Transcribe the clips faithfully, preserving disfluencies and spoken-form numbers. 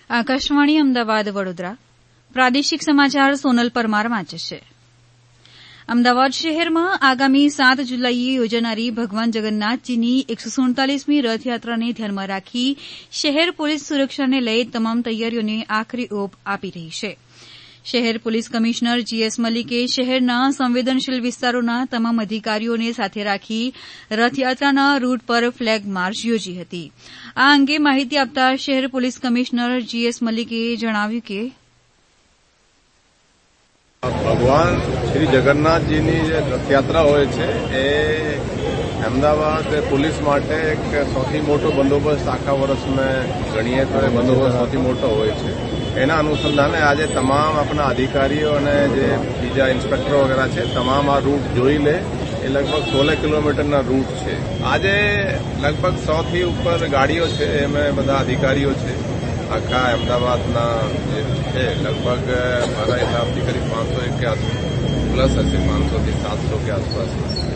આકાશવાણી અમદાવાદ વડોદરા પ્રાદેશિક સમાચાર સોનલ પરમાર વાંચે છે. અમદાવાદ શહેરમાં આગામી સાત જુલાઈએ યોજાનારી ભગવાન જગન્નાથજીની એકસો સુડતાલીસમી રથયાત્રાને ધ્યાનમાં રાખી શહેર પોલીસ સુરક્ષાને લઈ તમામ તૈયારીઓને આખરી ઓપ આપી રહી છે. શહેર પોલીસ કમિશનર જીએસ મલિકે શહેરના સંવેદનશીલ વિસ્તારોના તમામ અધિકારીઓને સાથે રાખી રથયાત્રાના રૂટ પર ફ્લેગ માર્ચ યોજી હતી. આ અંગે માહિતી આપતા શહેર પોલીસ કમિશનર જીએસ મલિકે જણાવ્યું કે ભગવાન શ્રી જગન્નાથજીની જે રથયાત્રા હોય છે એ અમદાવાદ પોલીસ માટે એક સૌથી મોટો બંદોબસ્ત આખા વર્ષમાં ગણીએ તો એ બંદોબસ્ત સૌથી મોટો હોય છે. એના અનુસંધાને આજે તમામ આપણા અધિકારીઓ અને જે બીજા ઇન્સ્પેક્ટરો વગેરે છે તમામ આ રૂટ જોઈ લે. એ લગભગ સોળ કિલોમીટરના રૂટ છે. આજે લગભગ સો થી ઉપર ગાડીઓ છે, એમાં બધા અધિકારીઓ છે. આખા અમદાવાદના જે છે લગભગ મારા હિસાબથી કરીબ પાંચસો એક કે પ્લસ હશે, પાંચસો થી સાતસો કે આસપાસ.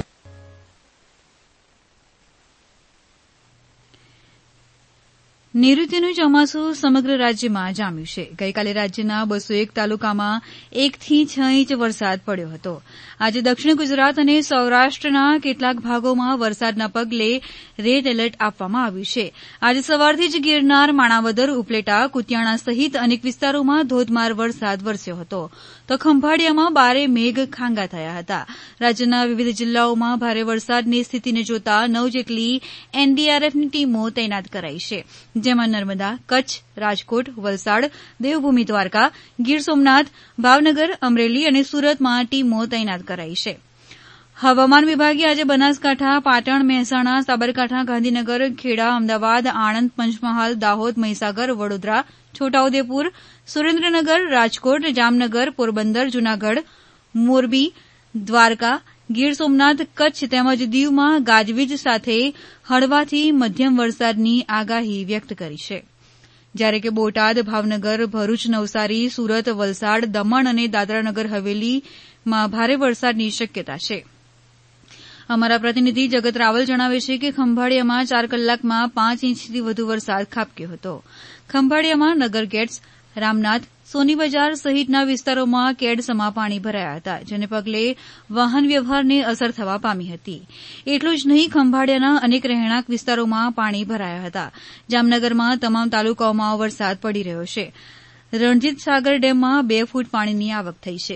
નૈઋત્યનું ચોમાસું સમગ્ર રાજ્યમાં જામ્યું છે. ગઈકાલે રાજ્યના બસો એક તાલુકામાં એકથી છ ઇંચ વરસાદ પડ્યો હતો. આજે દક્ષિણ ગુજરાત અને સૌરાષ્ટ્રના કેટલાક ભાગોમાં વરસાદના પગલે રેડ એલર્ટ આપવામાં આવ્યું છે. આજે સવારથી જ ગિરનાર, માણાવદર, ઉપલેટા, કુતિયાણા સહિત અનેક વિસ્તારોમાં ધોધમાર વરસાદ વરસ્યો હતો, તો ખંભાળિયામાં બારે મેઘ ખાંગા થયા હતા. રાજ્યના વિવિધ જિલ્લાઓમાં ભારે વરસાદની સ્થિતિને જોતા નવ જેટલી એનડીઆરએફની ટીમો તૈનાત કરાઈ છે, જેમાં નર્મદા, કચ્છ, રાજકોટ, વલસાડ, દેવભૂમિ દ્વારકા, ગીર સોમનાથ, ભાવનગર, અમરેલી અને સુરતમાં ટીમો તૈનાત કરાઈ છે. હવામાન વિભાગે આજે બનાસકાંઠા, પાટણ, મહેસાણા, સાબરકાંઠા, ગાંધીનગર, ખેડા, અમદાવાદ, આણંદ, પંચમહાલ, દાહોદ, મહીસાગર, વડોદરા, છોટાઉદેપુર, સુરેન્દ્રનગર, રાજકોટ, જામનગર, પોરબંદર, જૂનાગઢ, મોરબી, દ્વારકા, ગીર સોમનાથ, કચ્છ તેમજ દીવમાં ગાજવીજ સાથે હળવાથી મધ્યમ વરસાદની આગાહી વ્યક્ત કરી છે. જ્યારે કે બોટાદ, ભાવનગર, ભરૂચ, નવસારી, સુરત, વલસાડ, દમણ અને દાદરાનગર હવેલીમાં ભારે વરસાદની શક્યતા છે. અમારા પ્રતિનિધિ જગત રાવલ જણાવે છે કે ખંભાળિયામાં ચાર કલાકમાં પાંચ ઇંચથી વધુ વરસાદ ખાબક્યો હતો. ખંભાળિયામાં નગર ગેટ્સ, રામનાથ, સોની બજાર સહિતના વિસ્તારોમાં કેડસમાં પાણી ભરાયા હતા, જેને પગલે વાહન વ્યવહારને અસર થવા પામી હતી. એટલું જ નહીં, ખંભાળિયાના અનેક રહેણાંક વિસ્તારોમાં પાણી ભરાયા હતા. જામનગરમાં તમામ તાલુકાઓમાં વરસાદ પડી રહ્યો છે. રણજીત સાગર ડેમમાં બે ફૂટ પાણીની આવક થઈ છે.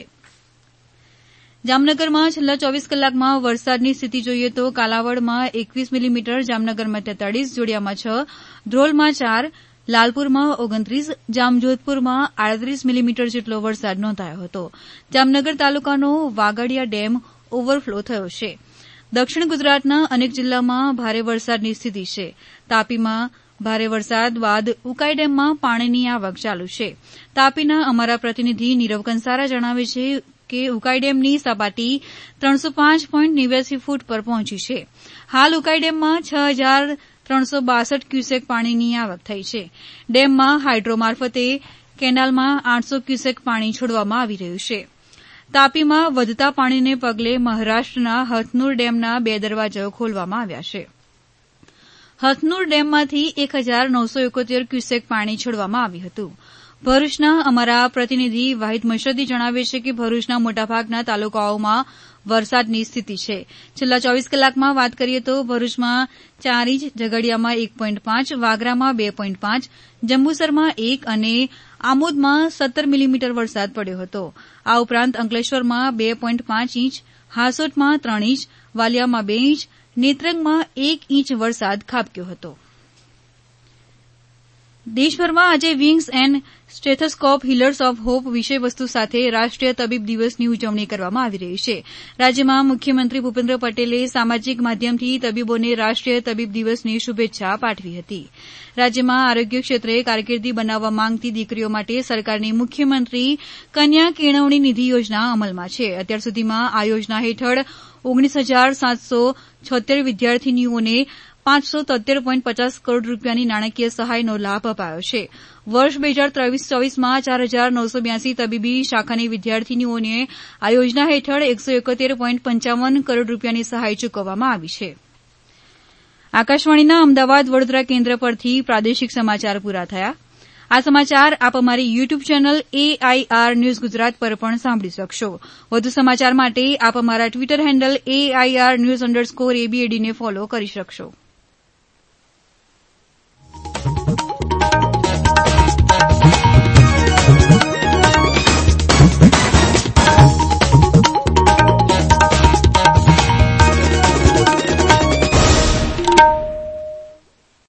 જામનગરમાં છેલ્લા ચોવીસ કલાકમાં વરસાદની સ્થિતિ જોઈએ તો કાલાવડમાં એકવીસ મિલીમીટર, જામનગરમાં તેતાળીસ, જોડિયામાં છ, ધ્રોલમાં ચાર, લાલપુરમાં ઓગણત્રીસ, જામજોધપુરમાં આડત્રીસ મિલીમીટર જેટલો વરસાદ નોંધાયો હતો. જામનગર તાલુકાનો વાગડિયા ડેમ ઓવરફ્લો થયો છે. દક્ષિણ ગુજરાતના અનેક જિલ્લામાં ભારે વરસાદની સ્થિતિ છે. તાપીમાં ભારે વરસાદ બાદ ઉકાઈ ડેમમાં પાણીની આવક ચાલુ છે. તાપીના અમારા પ્રતિનિધિ નીરવ કંસારા જણાવે છે કે ઉકાઈ ડેમની સપાટી ત્રણસો પાંચ પોઈન્ટ નેવ્યાસી ફૂટ પર પહોંચી છે. હાલ ઉકાઈ ડેમમાં છ હજાર ત્રણસો બાસઠ ક્યુસેક પાણીની આવક થઈ છે. ડેમમાં હાઇડ્રો મારફતે કેનાલમાં આઠસો ક્યુસેક પાણી છોડવામાં આવી રહ્યું છે. તાપીમાં વધતા પાણીને પગલે મહારાષ્ટ્રના હથનુર ડેમના બે દરવાજાઓ ખોલવામાં આવ્યા છે. હથનુર ડેમમાંથી એક હજાર નવસો એકોતેર ક્યુસેક પાણી છોડવામાં આવ્યું હતું. ભરૂચના અમારા પ્રતિનિધિ વાહિદ મશદી જણાવે છે કે ભરૂચના મોટાભાગના તાલુકાઓમાં વરસાદની સ્થિતિ છે. છેલ્લા ચોવીસ કલાકમાં વાત કરીએ તો ભરૂચમાં ચાર ઇંચ, ઝઘડિયામાં એક પોઈન્ટ પાંચ, વાગરામાં બે પોઈન્ટ પાંચ, જંબુસરમાં એક અને આમોદમાં સત્તર મિલીમીટર વરસાદ પડ્યો હતો. આ ઉપરાંત અંકલેશ્વરમાં બે પોઈન્ટ પાંચ ઇંચ, હાસોટમાં ત્રણ ઇંચ, વાલિયામાં બે ઇંચ, નેત્રંગમાં એક ઇંચ વરસાદ ખાબક્યો હતો. દેશભરમાં આજે wings and stethoscope healers of hope વિષયવસ્તુ સાથે રાષ્ટ્રીય તબીબ દિવસની ઉજવણી કરવામાં આવી રહી છે. રાજ્યમાં મુખ્યમંત્રી ભૂપેન્દ્ર પટેલે સામાજિક માધ્યમથી તબીબોને રાષ્ટ્રીય તબીબ દિવસની શુભેચ્છા પાઠવી હતી. રાજ્યમાં આરોગ્ય ક્ષેત્રે કારકિર્દી બનાવવા માંગતી દીકરીઓ માટે સરકારની મુખ્યમંત્રી કન્યા કેળવણી નિધિ યોજના અમલમાં છે. અત્યાર સુધીમાં આ યોજના હેઠળ ઓગણીસ હજાર સાતસો છોતેર વિદ્યાર્થીનીઓને પાંચસો તોતેર પોઈન્ટ પચાસ કરોડ રૂપિયાની નાણાકીય સહાયનો લાભ અપાયો છે. વર્ષ બે હજાર ત્રેવીસ ચોવીસમાં ચાર હજાર નવસો બ્યાસી તબીબી શાખાની વિદ્યાર્થીનીઓને આ યોજના હેઠળ એકસો એકોતેર પોઈન્ટ પંચાવન કરોડ રૂપિયાની સહાય ચૂકવવામાં આવી છે. આકાશવાણીના અમદાવાદ વડોદરા કેન્દ્ર પરથી પ્રાદેશિક સમાચાર પૂરા થયા. આ સમાચાર આપ અમારી YouTube channel AIR news Gujarat પર પણ સાંભળી શકશો. વધુ સમાચાર માટે આપ અમારા Twitter handle AIR news underscore એબીએડીને ફોલો કરી શકશો.